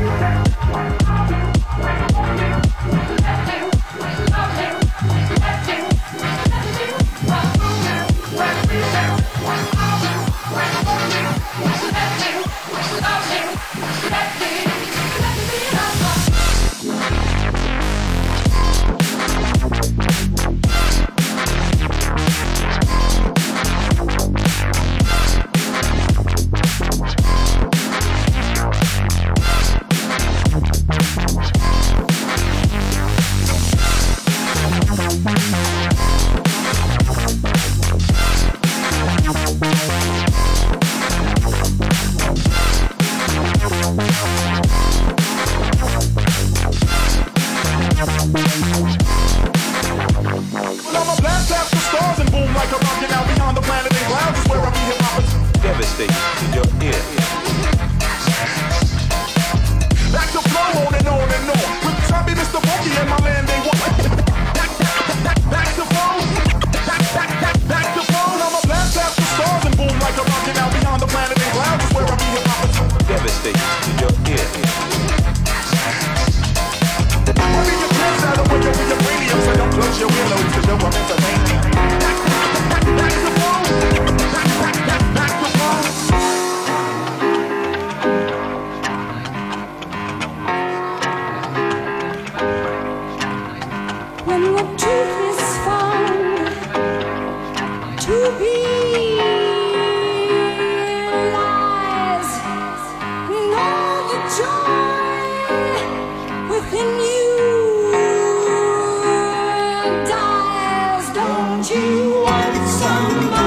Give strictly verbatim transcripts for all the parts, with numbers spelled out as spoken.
You want somebody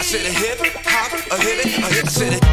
said a hip hop, a hip it, a hip. I said it.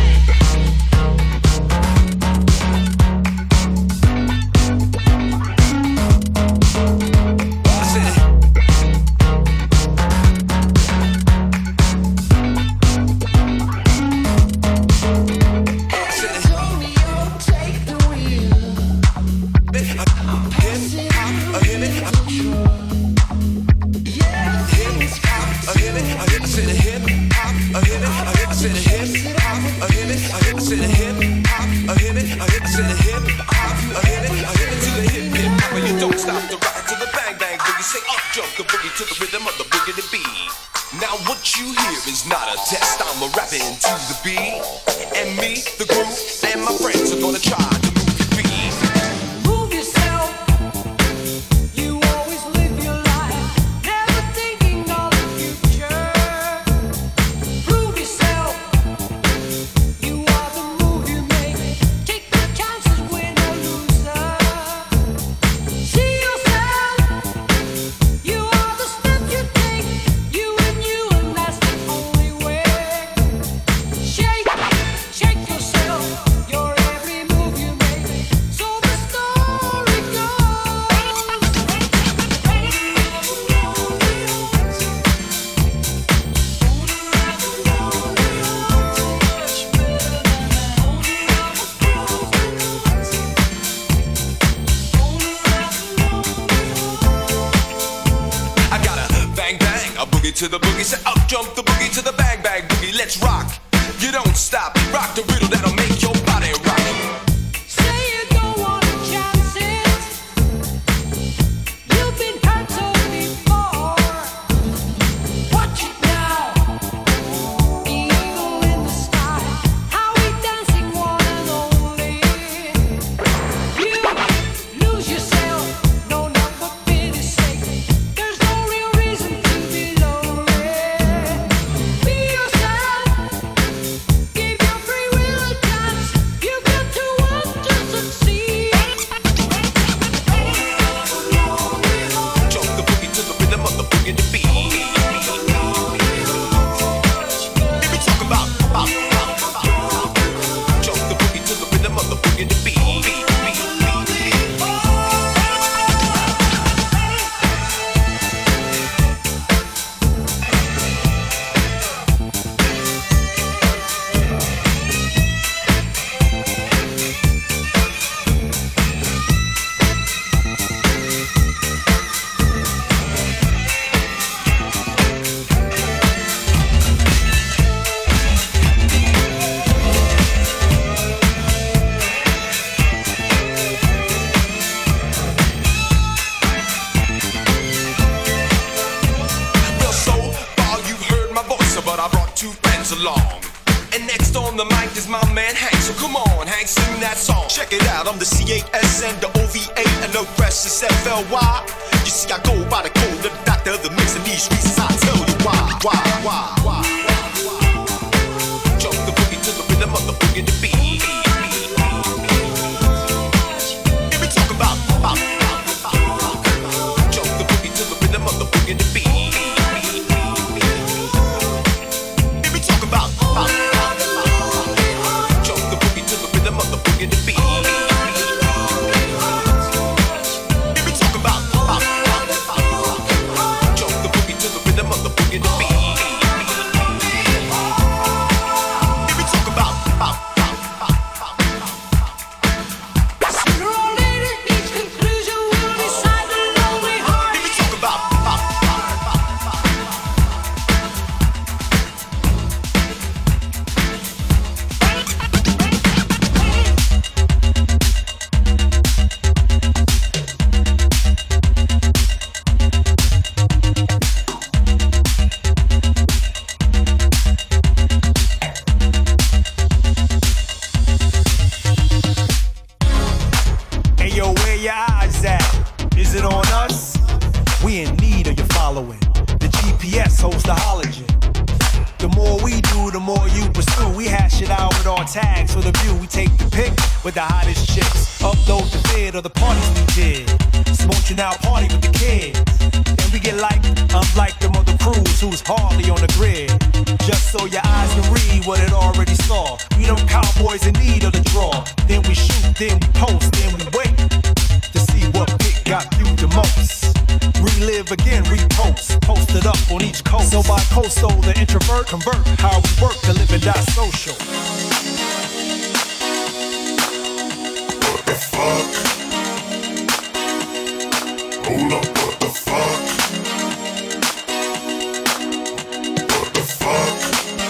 To the boogie, say up jump the boogie to the bang bang boogie. Let's rock. You don't stop. Rock the riddle that'll make your body rock. Along. And next on the mic is my man Hank. So come on, Hank, sing that song. Check it out, I'm the C eight S N, the O V A, and the rest is F L Y. You see, I go by the code of the doctor of the mix in these streets. I tell you why, why, why, why, why. Jump the boogie to the rhythm of the boogie to beat. If we talk about, about, about, jump the boogie to the rhythm of the boogie to beat. Tags for the view, we take the pick with the hottest chicks. Upload the vid or the parties we did. So won't you now party with the kids? And we get like, unlike them other crews who's hardly on the grid. Just so y'all then we post, then we wait to see what pick got viewed the most. Relive again, repost, posted up on each coast. So by coastal, the introvert convert how we work to live and die social. What the fuck? Hold up, what the fuck? What the fuck?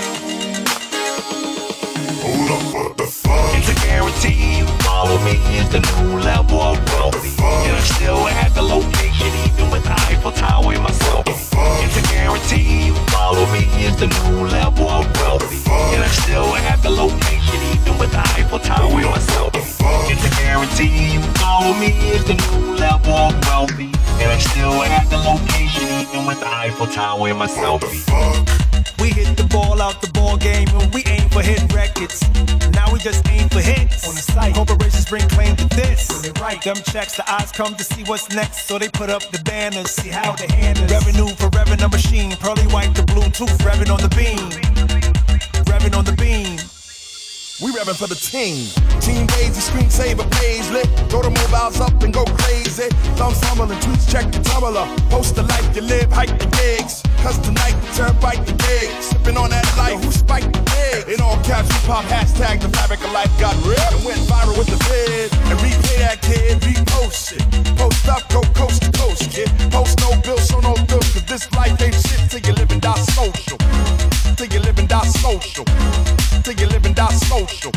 Hold up, what the fuck? It's a guarantee you follow me is the new level of wealthy. And I'm still at the location even with the Eiffel Tower in my selfie. It's a guarantee you follow me is the new level of wealthy. And I'm still at the location even with the Eiffel Tower in my selfie. It's a guarantee you follow me is the new level of wealthy. And I'm still at the location even with the Eiffel Tower in my selfie. We hit the ball out the ball game and we aim for hit records. Now we just aim for hits on the site. Corporations bring claim to this. When they write them checks, the eyes come to see what's next. So they put up the banners, see how they handle revenue for revving a machine. Pearly white, the Bluetooth, revving on the beam. Revving on the beam. We revving for the team. Team Daisy, screensaver page lit. Throw the mobiles up and go crazy. Thumbs fumbling, tweets check the tumbler. Post the life you live, hike the gigs. Cause tonight the turnpike the gigs. Sipping on that life, who spiked the gigs? In all caps, we pop hashtag the fabric of life got real. And went viral with the vid. And replay that kid, repost it. Post up, go coast to coast, kid. Post no bills, show no bills. Cause this life ain't shit till you live and die social. Till you live and die social. Till you live and die social.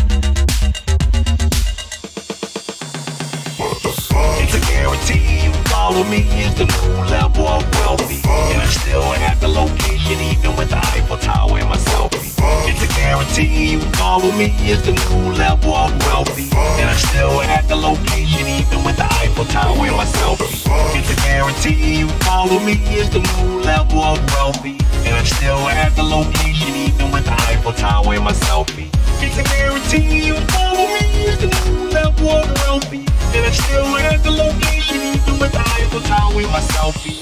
What the fuck? It's a guarantee you follow me is the new level of wealthy. And I'm still at the location even with the Eiffel Tower in my selfie. It's a guarantee you follow me is the new level of wealthy. And I'm still at the location even with the Eiffel Tower in my selfie. It's a guarantee you follow me is the new level of wealthy. And I'm still at the location even with the Eiffel Tower in my selfie. It's a guarantee you follow me is the new level of wealthy. And I'm still at the location even with the Eiffel Tower in my selfie.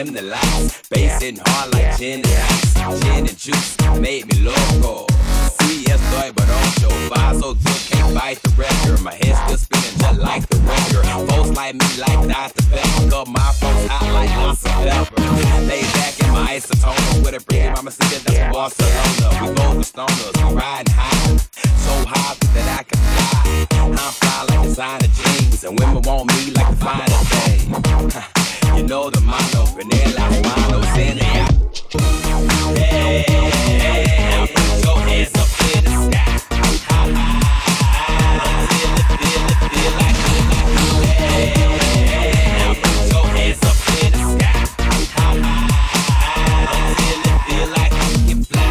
dim the lights. Bass hitting hard like gin and ice. Gin and juice made me loco. Sí, estoy barocho. Vibe so good, can't fight the record. My head still spinning just like the record. Folks like me like Doctor Pepper. Got my folks hot like lots of pepper. Lay back in my isotone with a pretty mama city that's from Barcelona. We both the stoners, we riding high. So high that I can fly. I'm fly like designer jeans. And women want me like the finer thing. You know the mono, vanilla, mono, send it out. Hey, hey, put your hands up in the sky. Ha ha, feel it, feel it, feel like, feel like. Hey, put your hands up in the sky. Ha ha, feel it, feel like you can fly.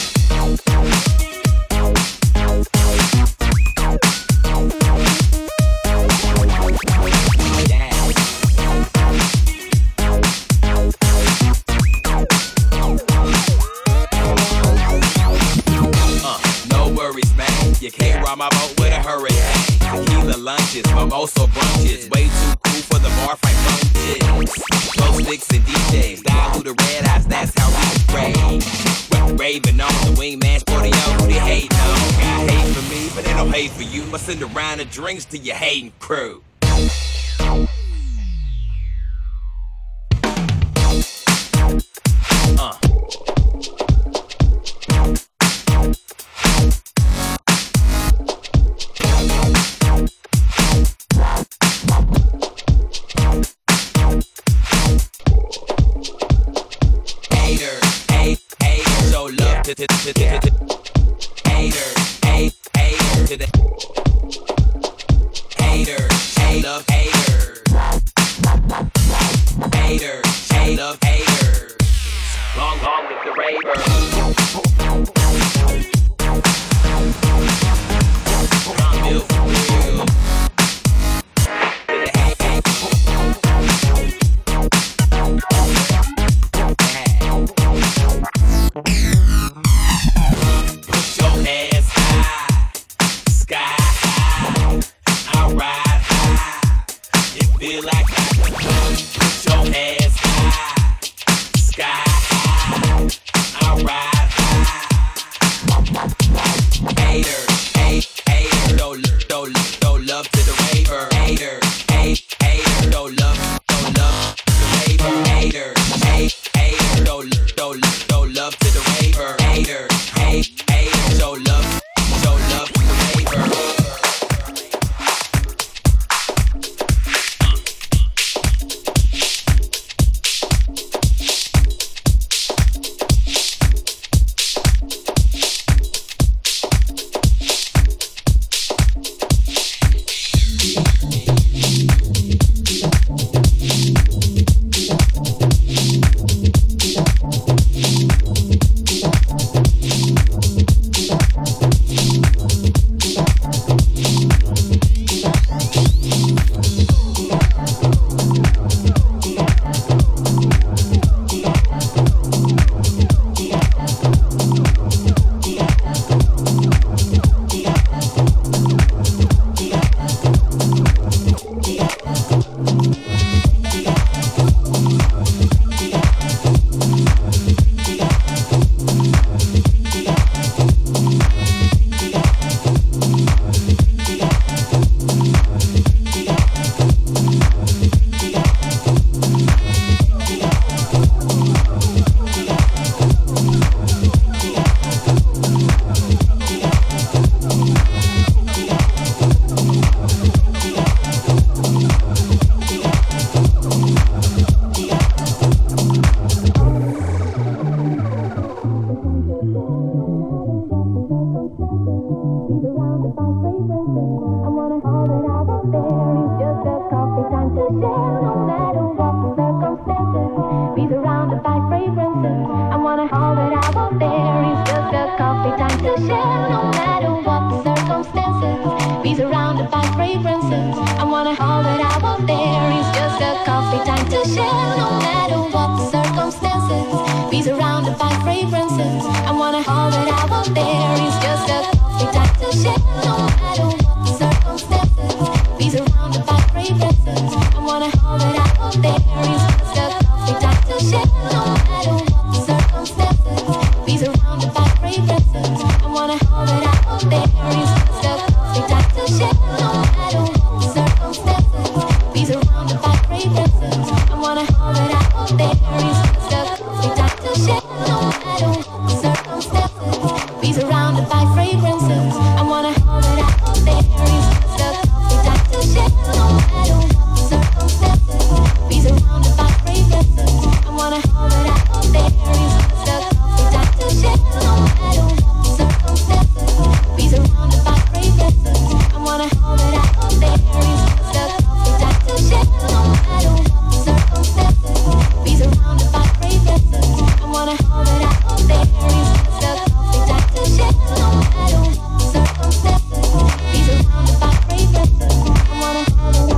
You can't ride my boat with a hurricane. Tequila lunches, mimosa brunches. Way too cool for the bar fight lunches. Glow sticks and D Js. Dial through the red eyes, that's how we rave. Raving on the wingman, sporting on who they hating on. Got hate for me, but they don't hate for you. I send around the drinks to your hating crew. Uh. To, to, to, to, to. Hater, hate, hater to the hater, hate love hater, hater, hate love hater. Long, long with the raver. I'm built for real. With the hate, hate. Feel like I put your hands high, sky high, I ride high. Hater, hate, hater, no, no, no love to the raver. Hater, hate, hater, no love, no love to the raver. Hater, hate, hater, no, no, no love to the raver. Hater, hate, hater, no love, no love to the raver. I wanna hold it out there. It's just a coffee time to fragrances. I wanna hold it out berries. Stuck, we like to share no matter what the circumstances. Be surrounded by fragrances. I wanna hold it out berries. Stuck, we like to share no matter what the circumstances. Be surrounded by fragrances. I wanna hold it out berries. Stuck, we like to share no matter what the circumstances. Be surrounded by fragrances. I wanna hold it out berries. Stuck, we like to share no matter what the circumstances. Be surrounded by fragrances. I wanna hold it out berries. Stuck, we like to share no matter what the circumstances. Be surrounded by fragrances. I wanna hold it out.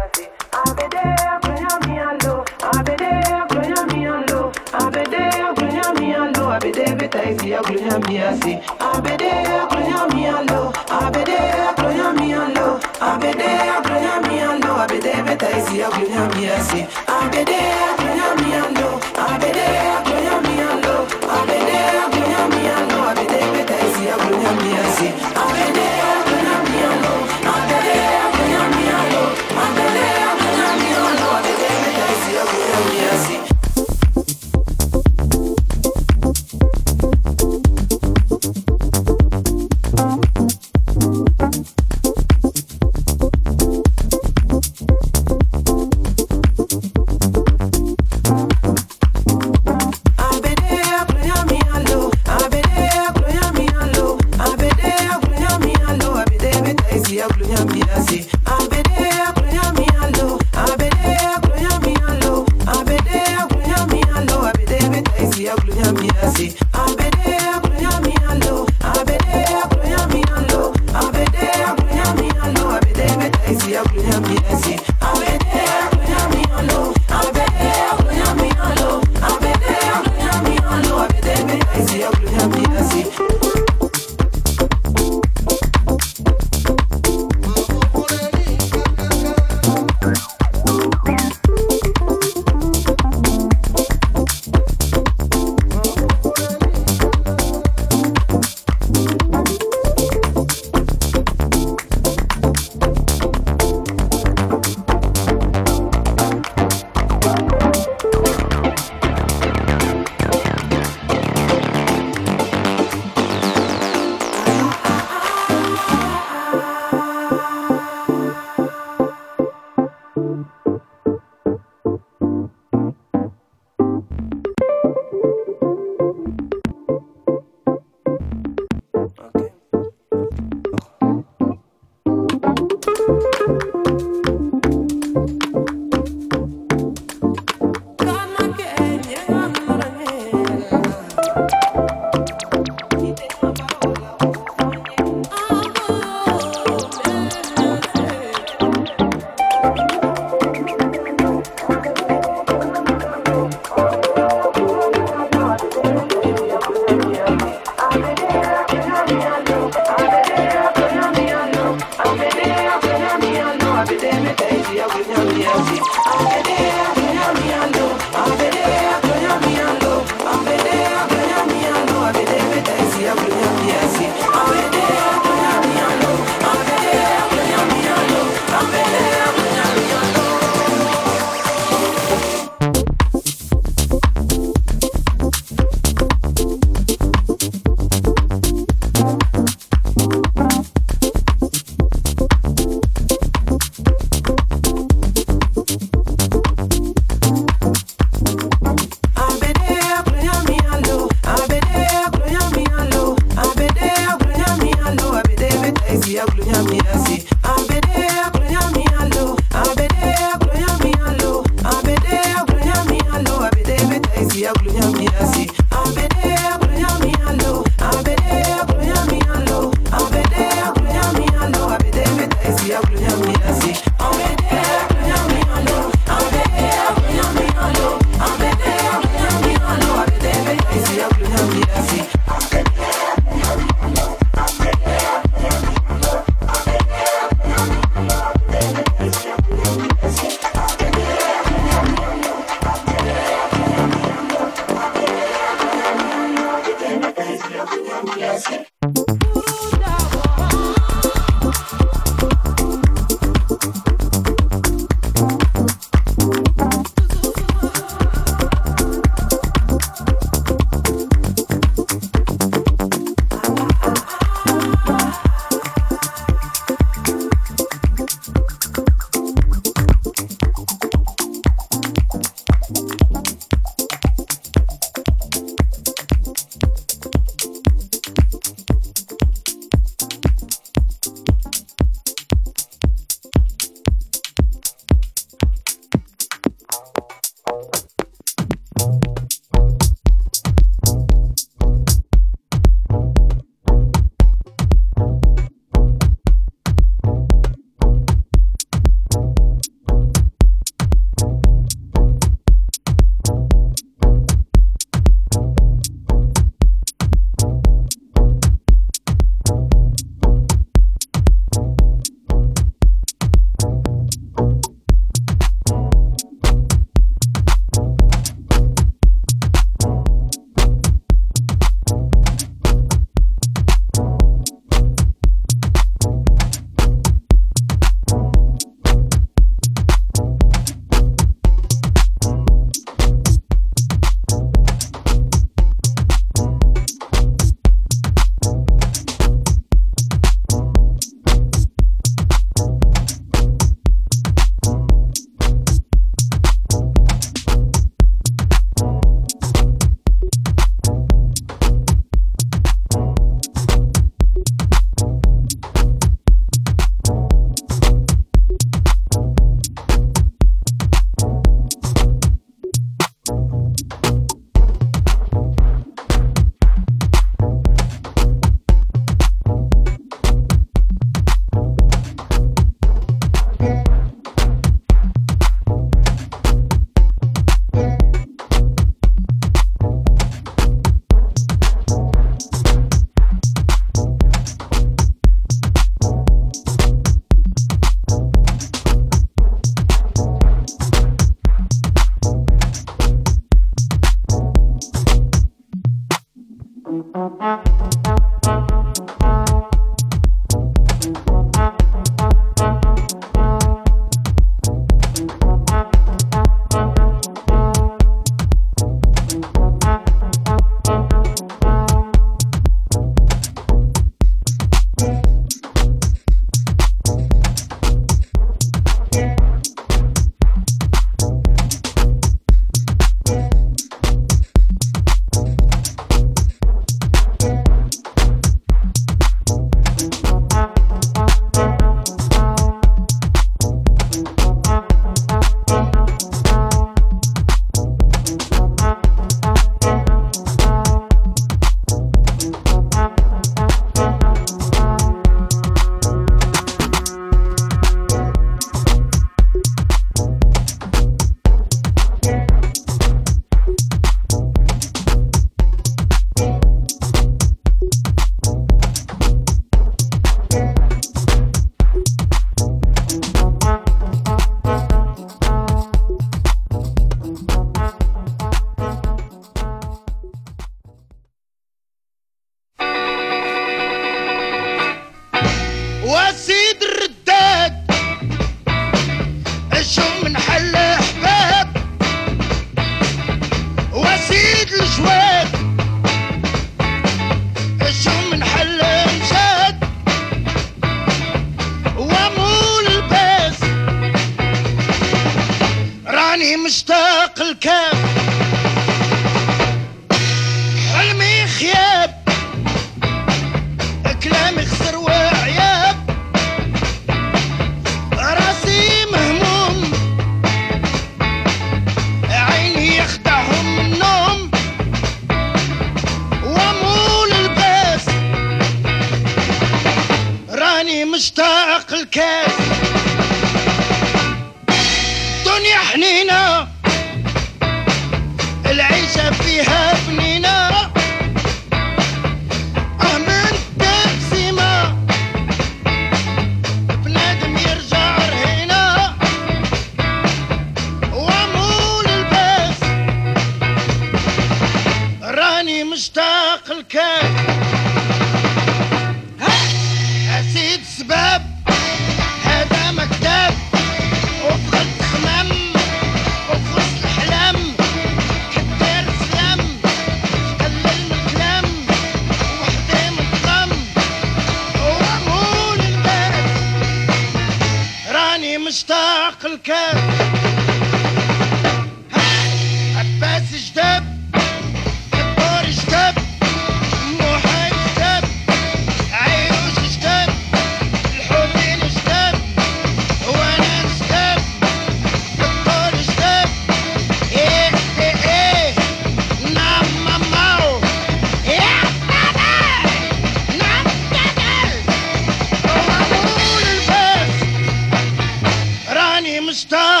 Stop!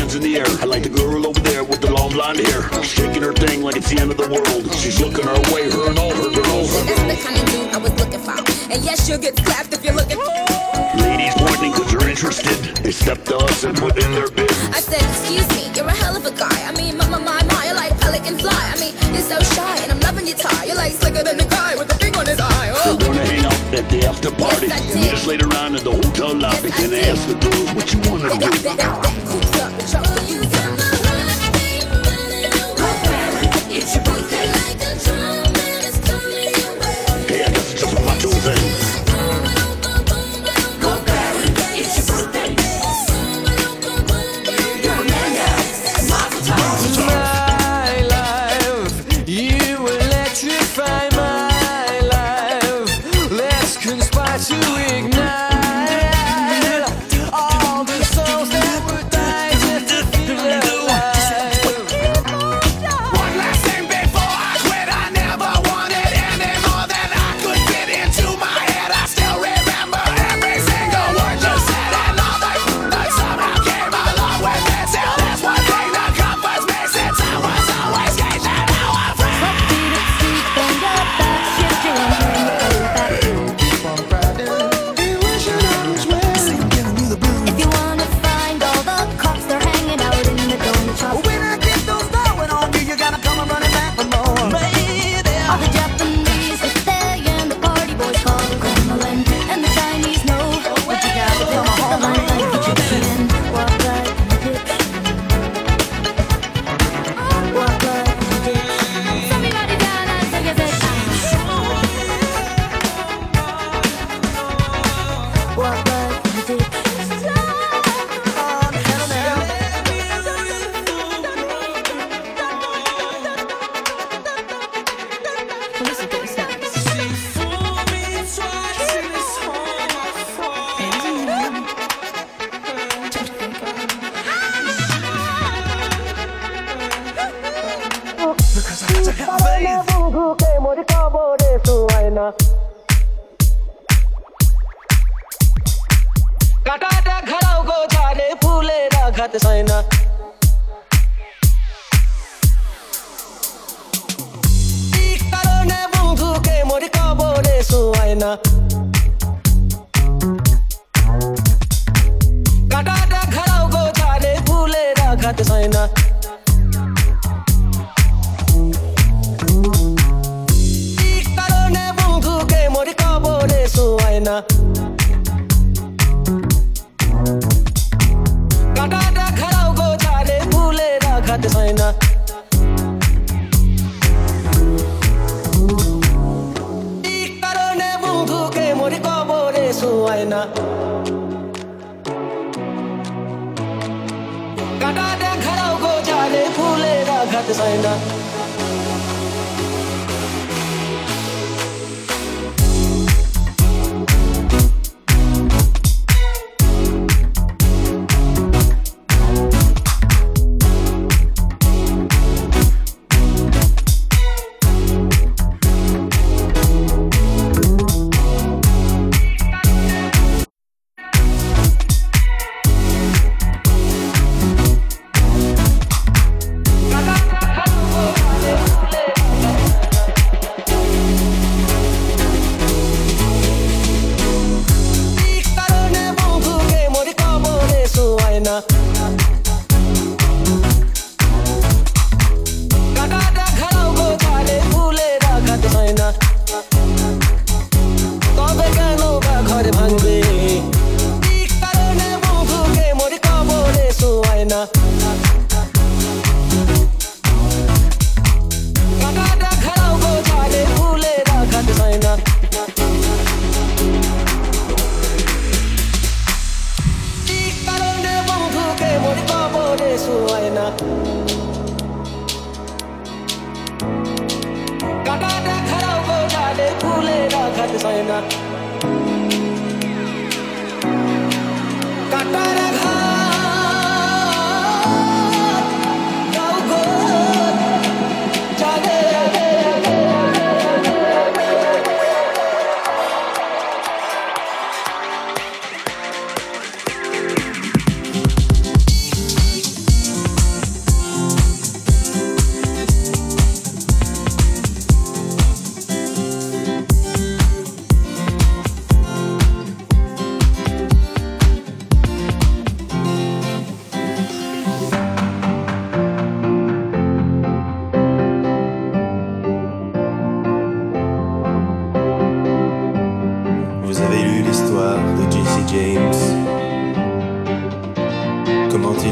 hands in the air. I like the girl over there with the long blonde hair, shaking her thing like it's the end of the world. She's looking our way, her and all her girls. That's the kind of dude I was looking for. And yes, you'll get slapped if you're looking. Ladies pointing cause they're interested. They step to us and put in their bid. I said, excuse me, you're a hell of a guy. I mean, my, my, my, my, you're like pelican fly. I mean, you're so shy and I'm loving your tie. You're like slicker than the guy with the thing on his eye. Oh. We're gonna hang out at the after party. Yes, and meet us later on in the hotel lobby. Yes, and ask the girls what you wanna do. That, that, that coops up the trouble. You got my heart beat running away. It's your birthday like a drum and it's coming your way. Hey, I guess it's just a macho thing.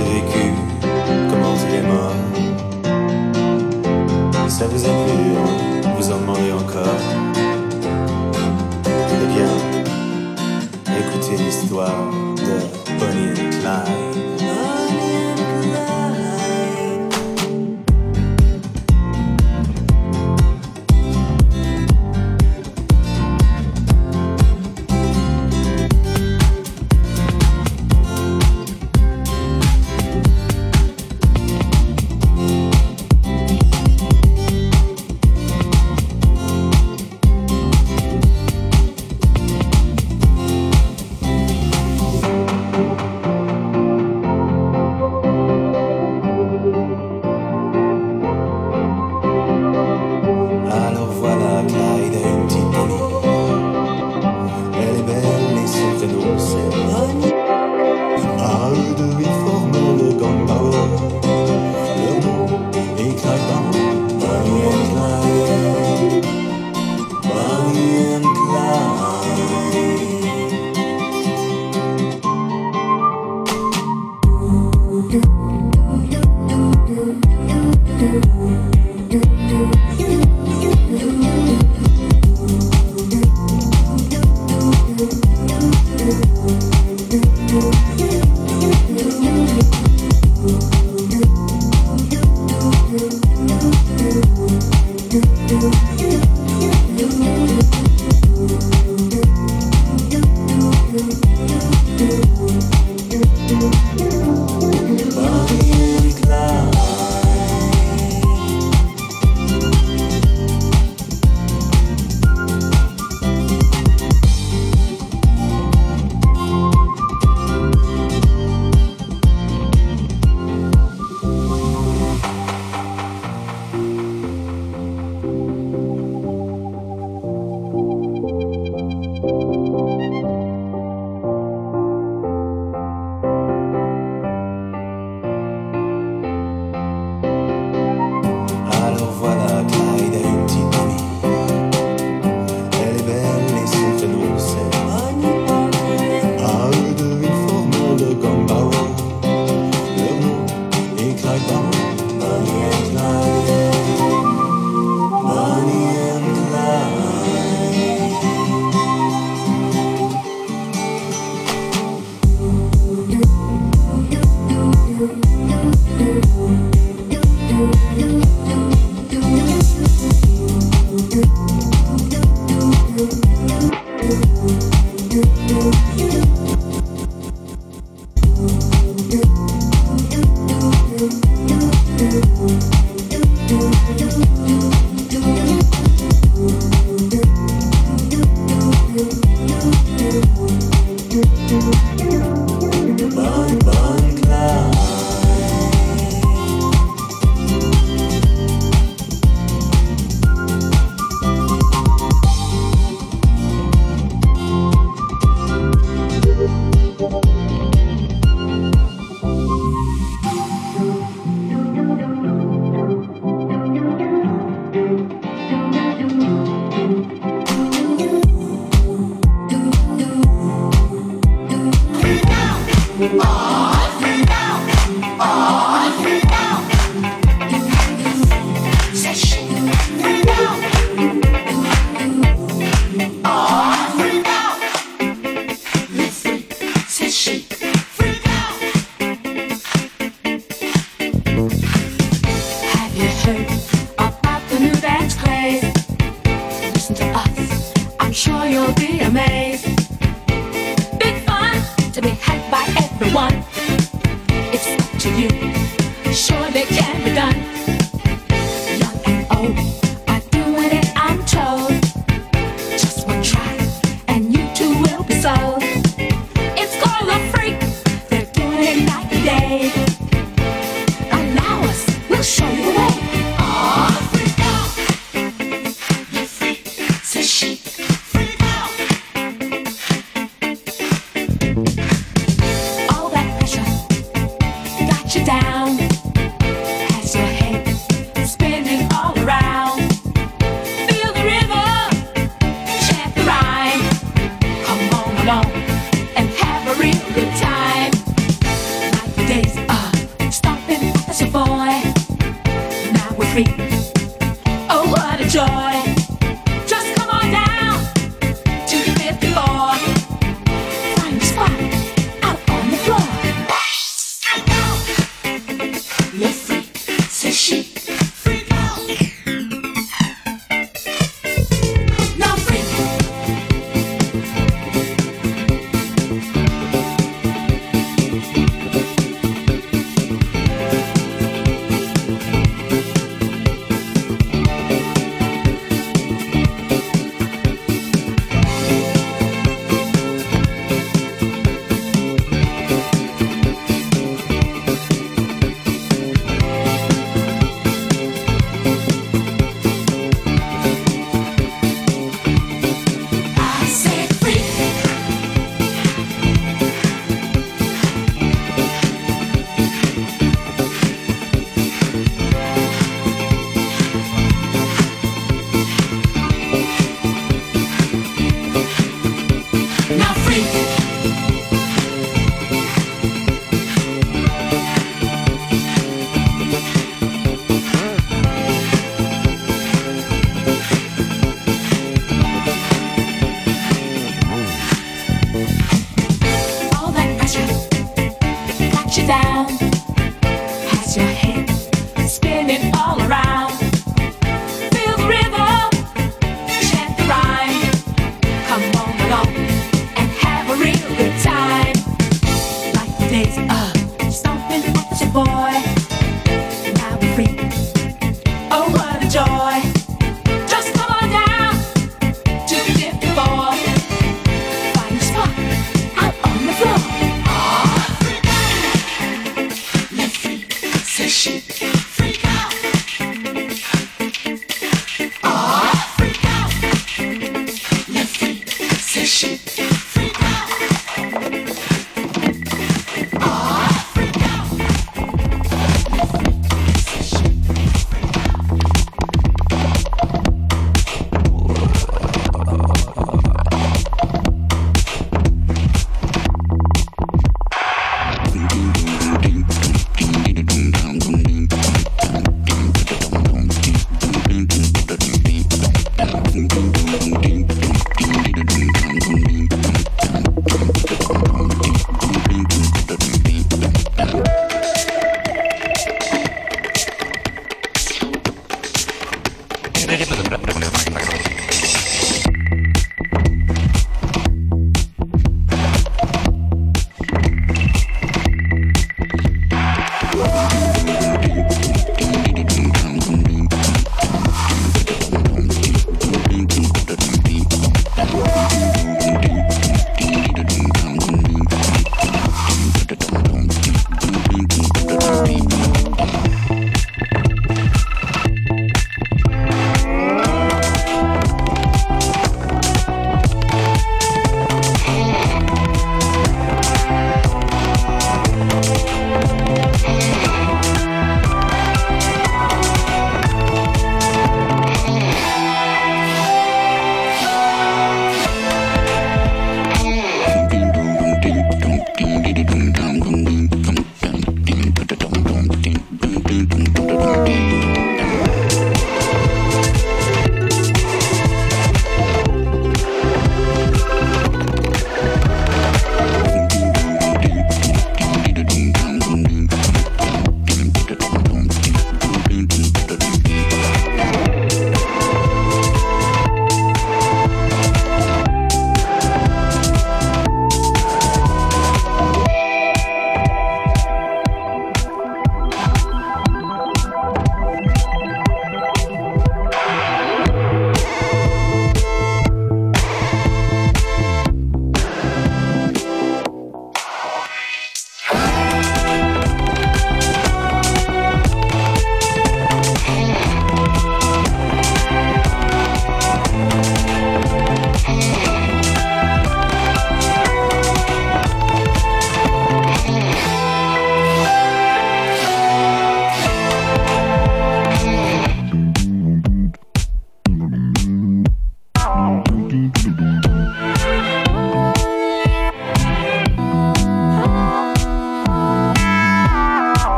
le vécu, comment il est mort. Ça vous a plu, hein? Vous en demandez encore. Eh bien, écoutez l'histoire de Bonnie and Clyde. All that pressure got you down. Has your head free. Oh, what a joy. Just come on down to the fifth floor. Find a spot out on the floor. Le freak, c'est chic. Freak out. Now freak. I said freak. Now freak. All that pressure got you down, has your head spinning all around. Feel the rhythm, chant the rhyme. Come on along and have a real good time. Like the days of stomping at your boy. Now we're free. Oh, what a joy. Just come on down to the fifth floor. Find a spot out on the floor. Ah, freak out. Le freak, c'est chic. Freak out. Ah, freak out. Le freak, c'est chic. Freak out. Ah, freak out. C'est chic. Ding ding ding ding ding ding ding ding ding ding ding.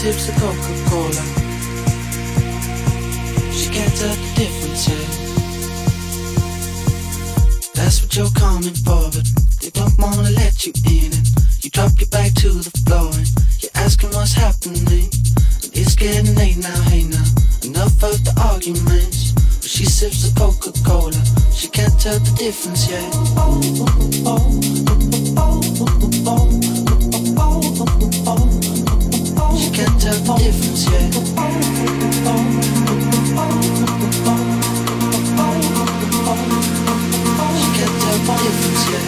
sips of Coca-Cola. She can't tell the difference yet. That's what you're coming for, but they don't wanna let you in. And you drop your back to the floor and you're asking what's happening. And it's getting late now, hey now. Enough of the arguments. But she sips of Coca-Cola. She can't tell the difference yet. She can't tell the difference yet. She can't tell the difference yet.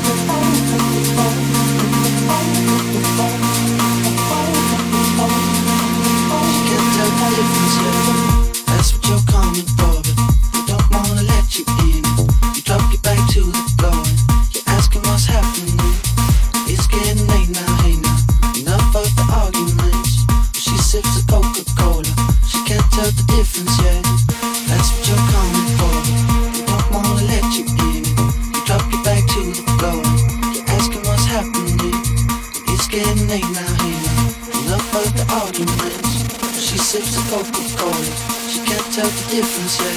She can't tell the difference yet. That's what you're coming for, but they don't wanna let you in. You drop your back to the floor and you're asking what's happening. It's getting late now, hey now. Enough of the arguments. But she sips of Coca-Cola. She can't tell the difference yet. That's what you're coming for, but they don't wanna let you in. You drop your back to the floor and you're asking what's happening. It's getting late now, hey now. Enough of the arguments. But she sips of Coca-Cola. She can't tell the difference yet.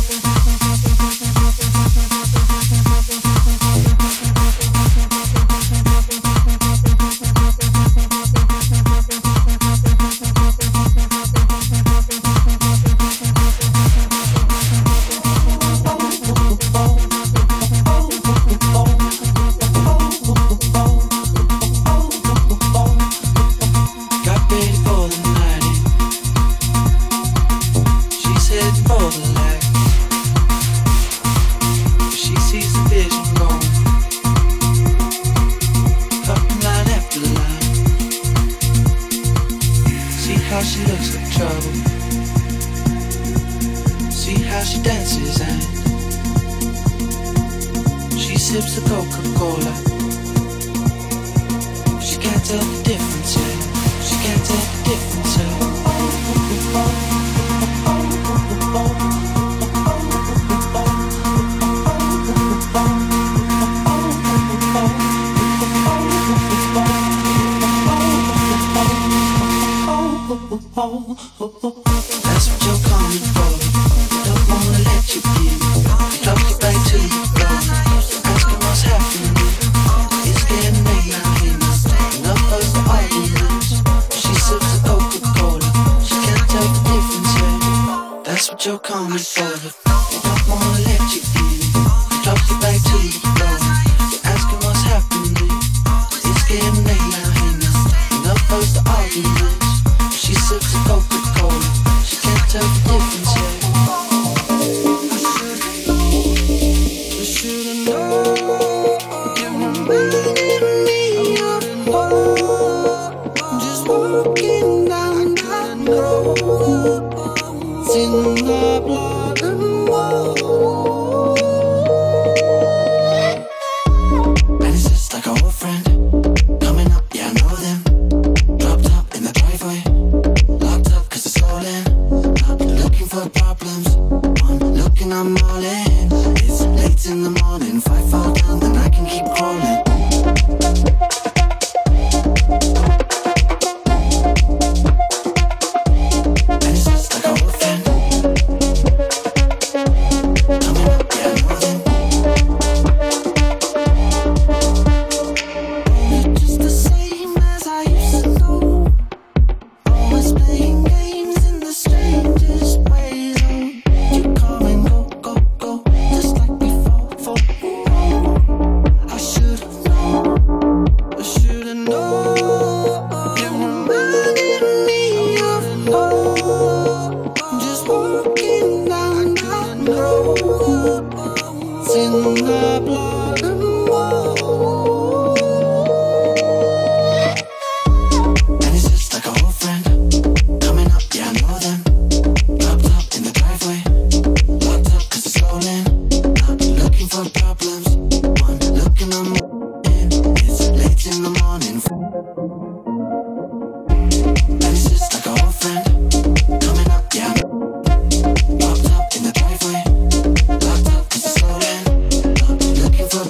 Got ready for the night. She's heading for the light. She sees the vision going, popping line after line. See how she looks like trouble. See how she dances and she sips the Coca-Cola. She can't tell the difference yet. She can't tell the difference yet. That's what you're coming for. Don't wanna let you in. Drop your back to the floor. Asking what's happening. It's getting late now, hey now. Enough of the arguments. She sips the Coca-Cola. She can't tell the difference yet. That's what you're coming for. Don't wanna let you in. Drop your back to the floor. You're asking what's happening. It's getting late now, hey now. Enough of the arguments. She sips the Coca-Cola. She can't tell the difference yet. I should've known. You reminded me of love. I'm just walking down the road. Sing the blood and woe. And it's just like an old friend coming up, yeah, I know them. Dropped up in the driveway, locked up cause it's all in. Not looking for problems, one looking, I'm all in. It's late in the morning, if I fall down then I can keep crawling. And it's just like an old friend coming up, yeah, I know them. You're just the same as I used to know. Always playing games in the strangest ways. You come and go, go, go, just like before. For, I should've known, I should've known. You reminded me of love. I'm just walking down the road. Sing the blood and woe. And it's just like an old friend coming up, yeah, I know them. Dropped up in the driveway, locked up cause it's all in. Not looking for problems, one looking, I'm in. It's late in the morning. And it's just like an old friend coming up, yeah, I know. Locked up in the driveway, locked up cause it's all in. Not looking for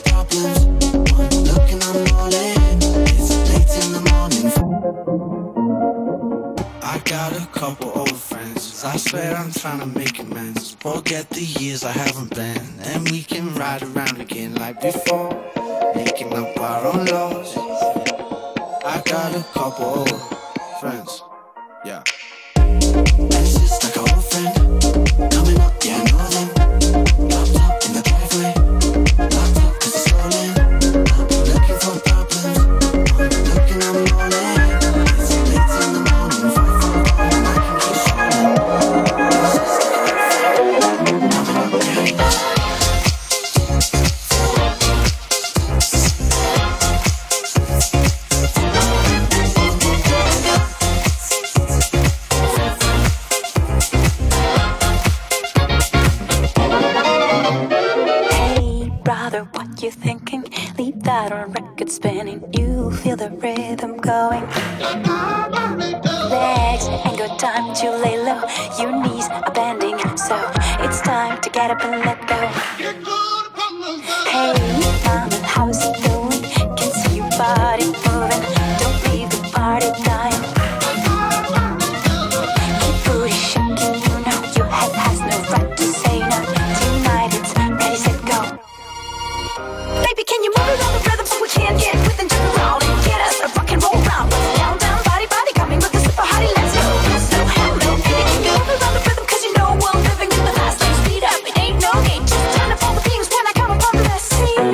got a couple old friends. I swear I'm trying to make amends. Forget the years I haven't been, and we can ride around again like before, making up our own laws. I got a couple old friends. Yeah. It's just like an old friend coming up, yeah, I know them. Locked up in the driveway, locked up 'cause it's stolen. I'm looking for problems, I'm looking, I'm rolling. It's late in the morning, five for one, and I can just show them. It's just like an old friend coming up, yeah, I know them. You thinking? Leave that on record spinning. You feel the rhythm going. Legs ain't got time to lay low. Your knees are bending, so it's time to get up and let go. Hey, mama, how's it going? Can see your body moving. Don't leave the party dying. Keep booty shaking, you know your head has no right to say no. Tonight it's ready, set, go. Baby, can you move it on the rhythm so we can get with and turn around and get us a rock and roll round? Down, down, body, body, coming with the super hottie, let's go. So hello, baby, can you move it on the rhythm? 'Cause you know we're living in the fast lane. Speed up, it ain't no game. Just turn up all the beams when I come upon the scene.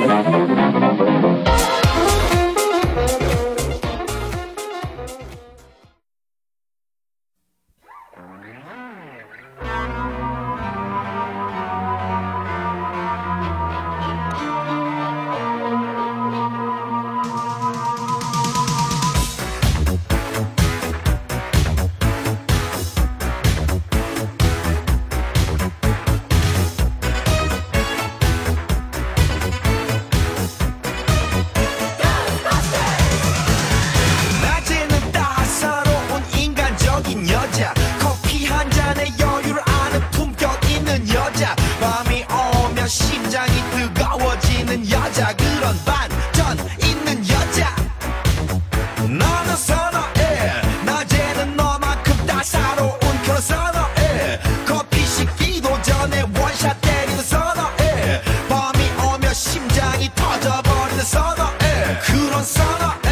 낮에는 따사로운 인간적인 여자, 커피 한 잔에 여유를 아는 품격 있는 여자, 밤이 오면 심장이 뜨거워지는 여자, 그런 반전 있는 여자 나는 선어해. 낮에는 너만큼 따사로운 그런 선어해. 커피 식기도 전에 원샷 때리는 선어해. 밤이 오면 심장이 터져버리는 선어해. 그런 선어해.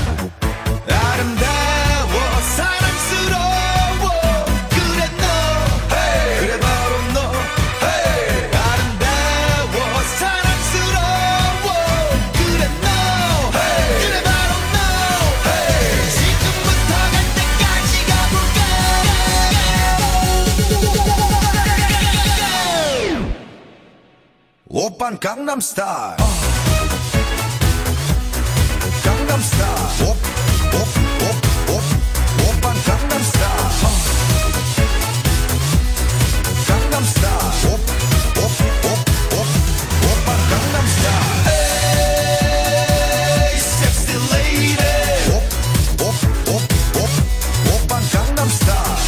아름다워 사랑스러워 그래 너 hey. 그래 바로 너 hey. 아름다워 사랑스러워 그래 너 hey. 그래 바로 너 hey. 지금부터 갈 때까지 가볼까. 오빤 강남스타일 강남스타일 오, 오, 오, 오, 오빤 강남스타일 강남스타일 오, 오, 오, 오, 오빤 강남스타일 에이 섹시 레이디 오, 오, 오, 오, 오빤 강남스타일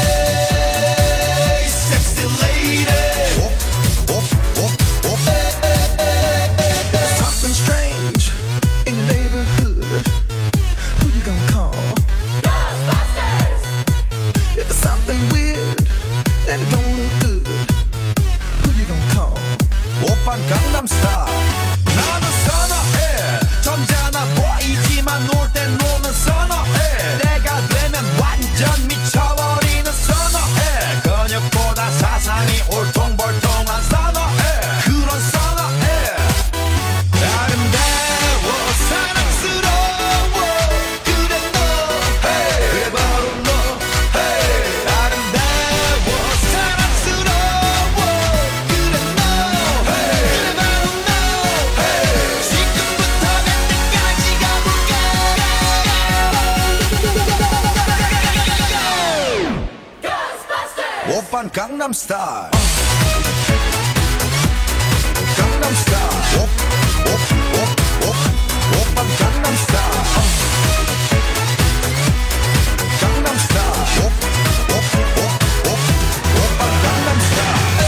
에이 섹시 레이디 오, 오, 오, 오 Something strange in the neighborhood. Who you gonna call? Ghostbusters! If there's something weird and it don't look good, who you gonna call? 오빤 강남스타일. 나는 선어해. 점잖아 보이지만 놀 땐 노는 선어해. 내가 되면 완전 미쳐버리는 선어해. 근육보다 사상이 올통벌통한 선어해. 그런 선어해. 아름다워 사랑스러워 그래 너 hey. 그래 바로 너 hey. 아름다워 사랑스러워 그래 너 hey. 그래 바로 너 hey. 지금부터 갈 때까지 가볼까. Ghostbusters! 오빤 강남스타일 강남스타일 오, 오, 오, 오, 오빤 강남스타일 강남스타일 오, 오, 오, 오, 오빤 강남스타일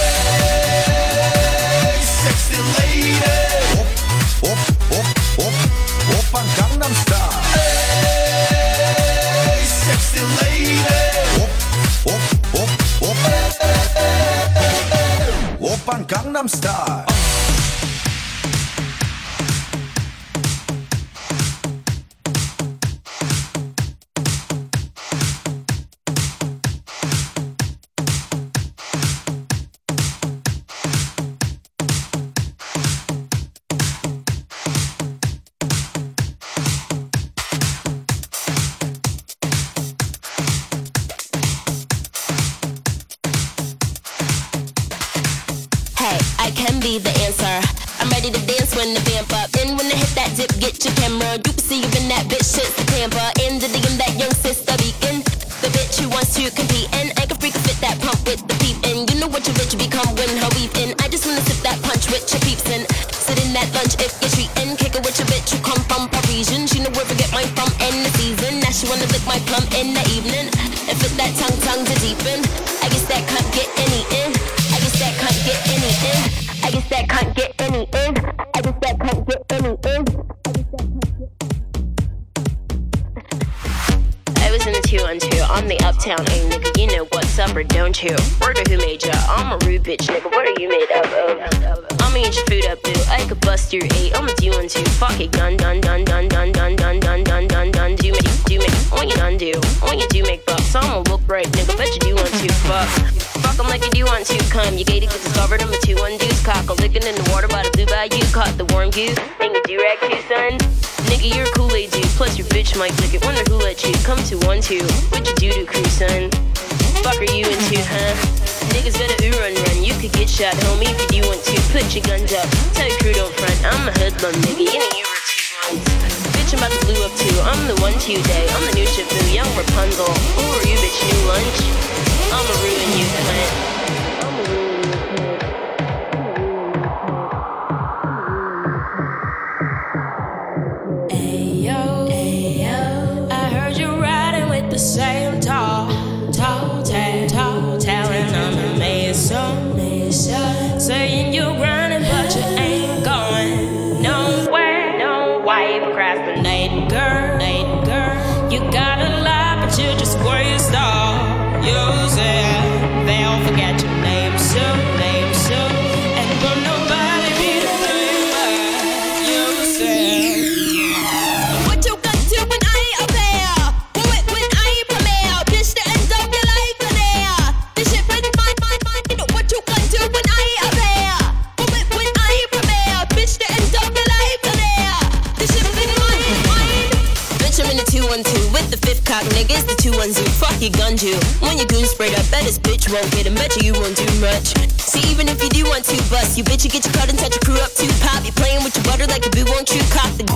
에이 섹시 레이디 오, 오, 오, 오, 오빤 강남스타일 에이 섹시 레이디 Oppan Gangnam Style. I can be the answer. I'm ready to dance when the vamp up. And when I hit that dip, get your camera. You can see even that bitch shit's the tamper. In the D M, that young sister beacon. The bitch who wants to compete. And I can freak fit that pump with the peep. And you know what your bitch become when her weave in. I just wanna sip that punch with your peeps and sit in that lunch if you're treating. Kick it with your bitch who come from Parisian. She know where to get mine from in the season. Now she wanna lick my plum in the evening. And fit that tongue, tongue to deepen. I guess that can't get any in. I guess that can't get any in. I guess that can't get any in. I guess that can't get any in. I was in the two one two. I'm the uptown A nigga. You know what's up or don't you? Word of who made ya? I'm a rude bitch nigga. What are you made up of? I'ma eat your food up, boo. I could bust your eight. I'm a two one two. Fuck it, gun, dun, dun, dun, dun, dun, dun, dun, dun, dun, dun. Do me, do me. All you done do. All you do make bucks. I'ma look right, nigga. Bet you do want to fuck. Fuck 'em like you do want to come. You gated, get discovered. I'm a two one deuce. Cock a licking in the water by the blue bayou. Caught the warm goose. And you do rag too, son. Nigga, you're a Kool-Aid dude. Plus your bitch might lick it. Wonder who let you come to one two. What you do to crew, son? Fuck are you into, huh? Niggas better ooh run run. You could get shot, homie, if you do want to. Put your guns up. Tell your crew don't front. I'm a hoodlum, nigga. You know you were two ones. Bitch, I'm about to blue up too. I'm the one two day. I'm the new Shifu, young Rapunzel. Who are you, bitch? New lunch? I'ma ruin you, cunt. I'ma ruin you, cunt. Ayo, ayo, I heard you riding with the same tall, tall tale, tall tale, and I'm amazed, so amazed, saying you're grinding, but you ain't going nowhere, no. Why you procrastinating, girl, girl? You got a lot, but you just waste all yourself. They'll forget your name soon, name soon, and will nobody be the same but yourself. What you gonna do when I ain't up there? When, when I ain't premiere? Bitch, the end of your life in there. This shit been mine, mine, mine. What you gonna do when I ain't up there? When, when I ain't premiere? Bitch, the end of your life in there. This shit been mine, mine. Bitch, I'm in the two one two with the fifth cock, nigga. It's the two one two. Fuck your gun, you. When your goon sprayed up, bet this bitch won't get him. Bet you, you won't do much. See, even if you do want to bust, you bitch, you get your cut and touch your crew up too. Pop, you playing with your butter like a boo, won't you cock the.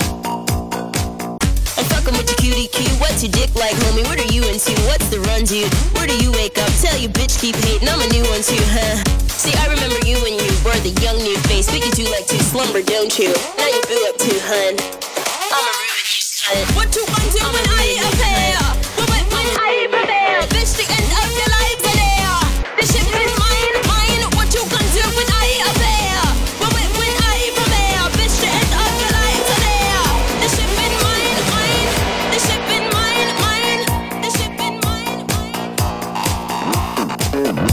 I'm fucking with your cutie Q. What's your dick like, homie? What are you into? What's the run, dude? Where do you wake up? Tell your bitch keep hating. I'm a new one too, huh? See, I remember you when you were the young new face, but you do like to slumber, don't you? Now you boo up too, hun. I'ma ruin you, son. What you gonna do when I ain't up here? When, when I ain't prepared? Bitch, the end of your life in there. This shit been mine, mine. What you gonna do when I ain't up here? When, when, when I ain't prepared? Bitch, the end of your life in there. This shit been mine, mine. This shit been mine, mine. This shit been mine, mine.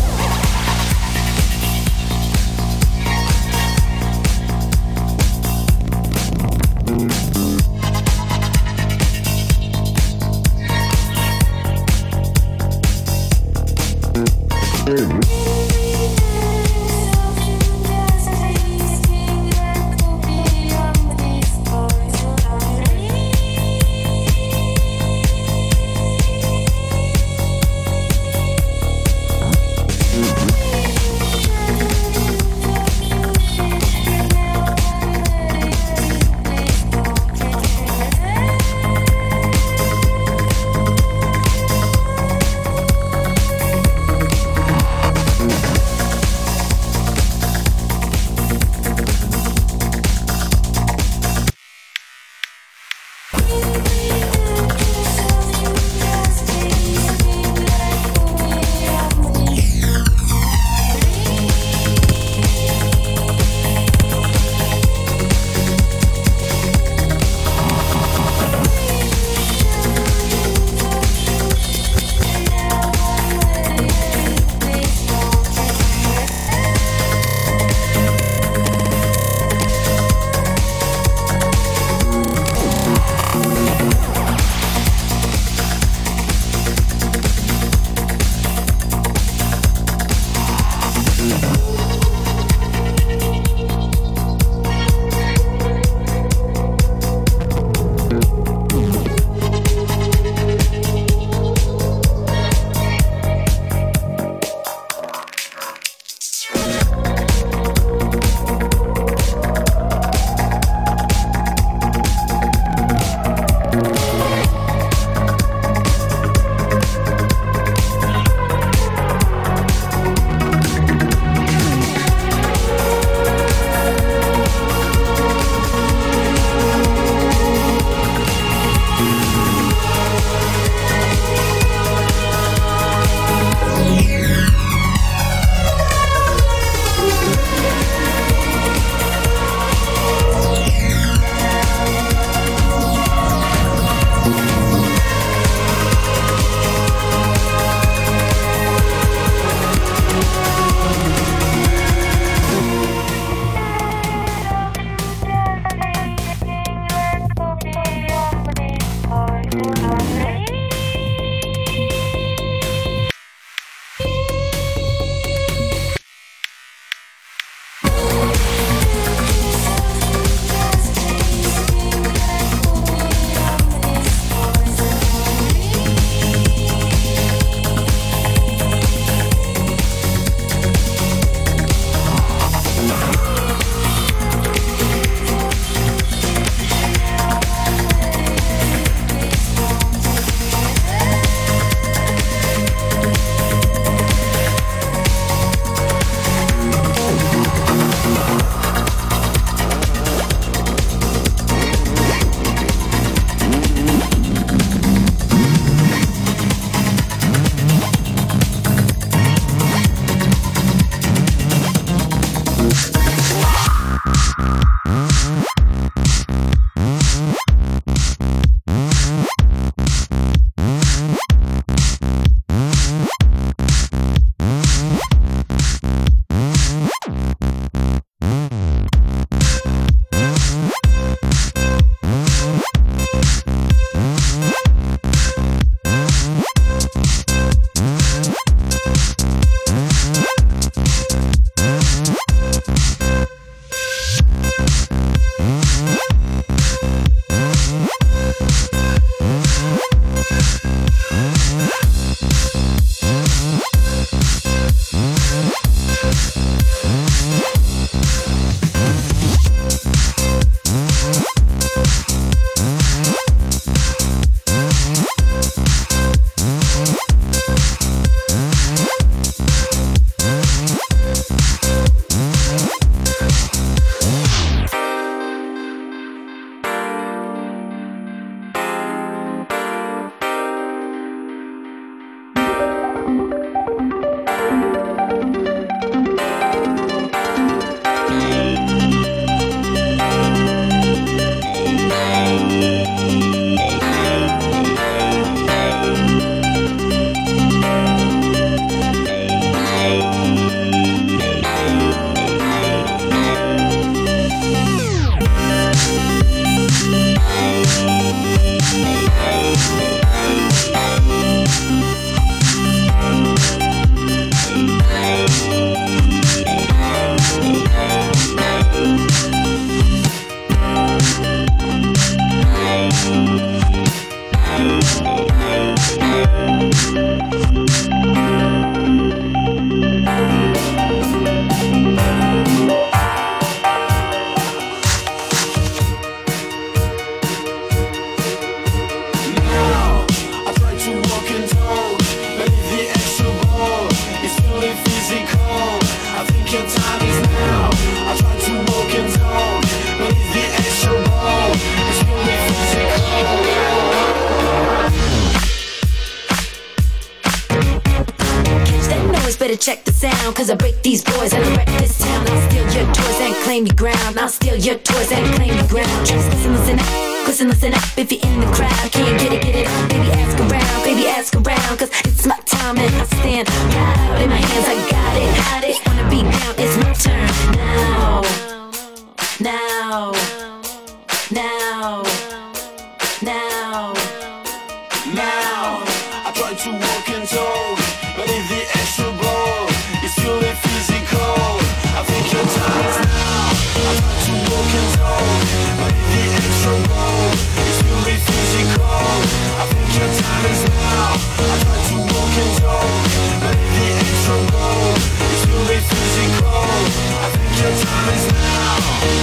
boys better check the sound, cause I break these boys and I wreck this town. I'll steal your toys and claim your ground. I'll steal your toys and claim your ground. Just listen, listen up, listen, listen up. If you're in the crowd, can't get it, get it up. Baby, ask around, baby, ask around, cause it's my time and I stand proud. In my hands, I got it, got it. Wanna be down, it's my turn now, now, now, now, now. I try to walk and talk, but if the extra ball is purely physical, I think your time is now. I try to walk and talk, but if the extra ball is purely physical, I think your time is now. I try to walk and talk, but if the extra ball is purely physical, I think your time is now.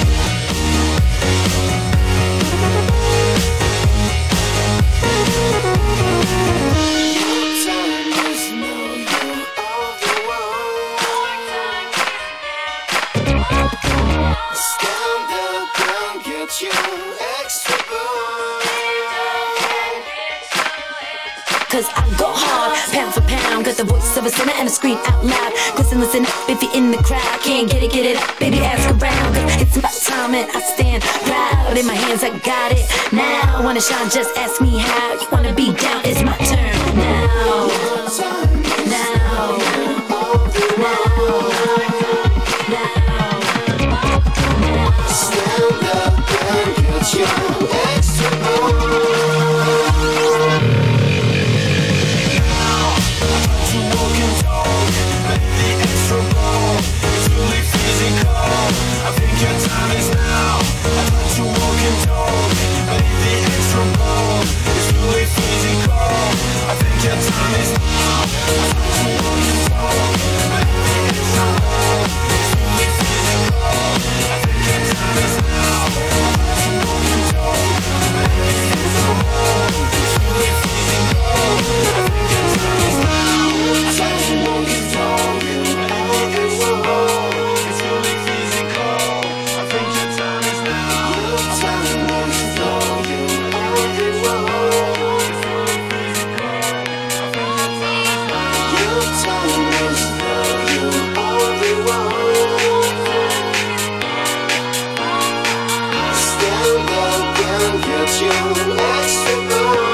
Cause I go hard, pound for pound. Got the voice of a sinner and I scream out loud. Listen, listen up if you're in the crowd. Can't get it, get it up, baby, ask around. Cause it's my time and I stand proud. In my hands, I got it now. Wanna shine, just ask me how. You wanna be down, it's my turn now. Now, now, now. Stand up and get your extra ball. I think your time is now. I try to walk and talk, but if the extra ball is really physical, I think your time is now. I try to walk and talk, but if the extra ball is really physical, I think your time is now. I try to walk and talk, but if the extra ball is really physical, I think your time is now. I try to walk and talk, but if the extra ball is really physical, I think your time is now. Your time is now. You only want. Your time is now. You only want. Stand up and get your extra ball.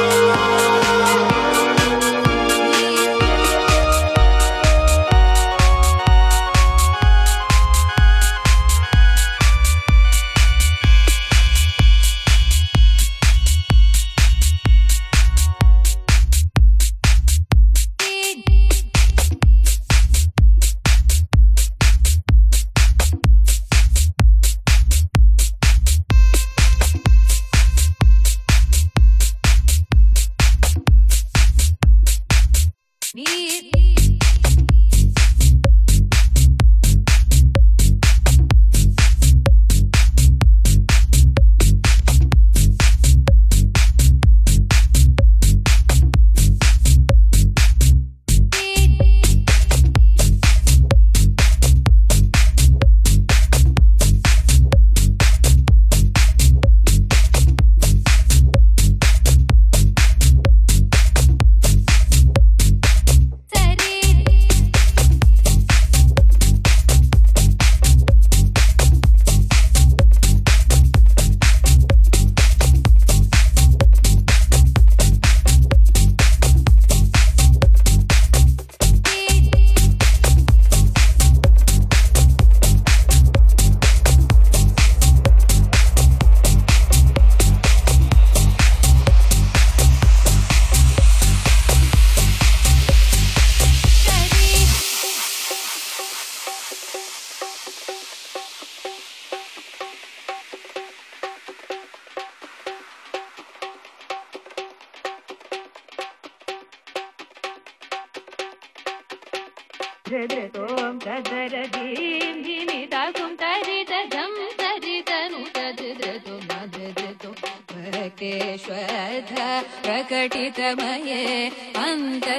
Om tadara dim dhimi takum tarita jam tarita nu tadreto madreto bhakteshwadha prakatitamaye anta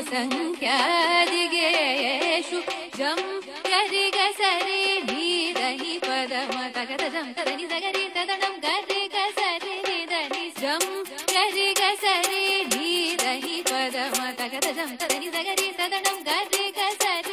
sankhyadigeyeshu jam gariga sari dhidani padama tagata jam tadani sagari tadanam gariga sari dhidani jam gariga sari dhidani padama tagata jam tadani sagari tadanam gariga sari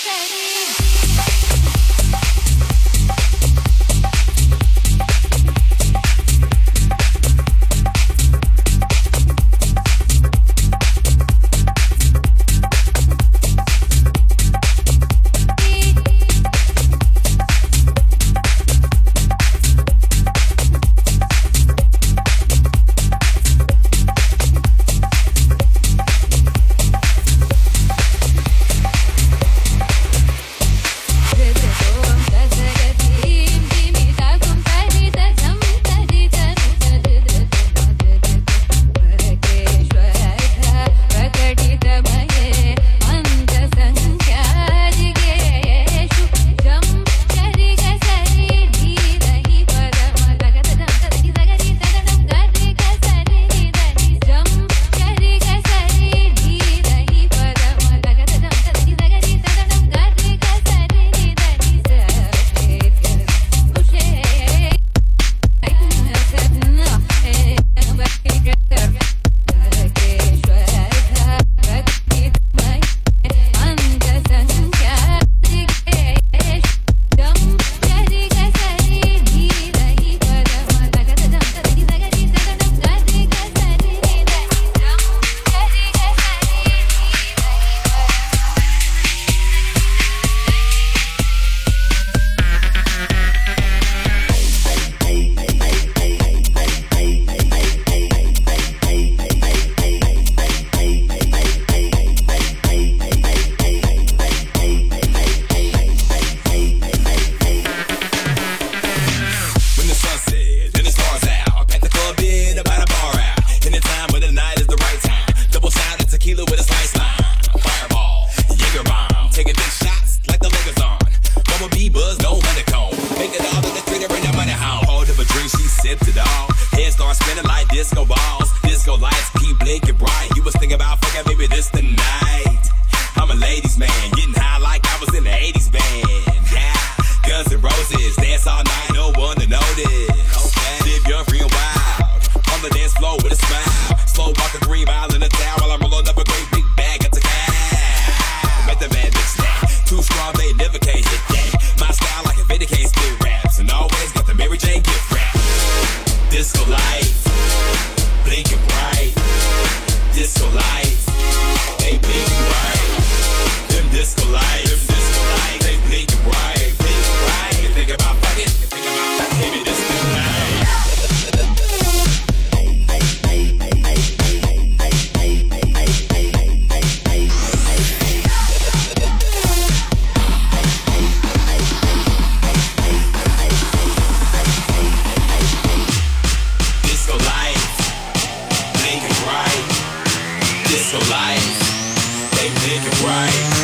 Disco lights, they make it right.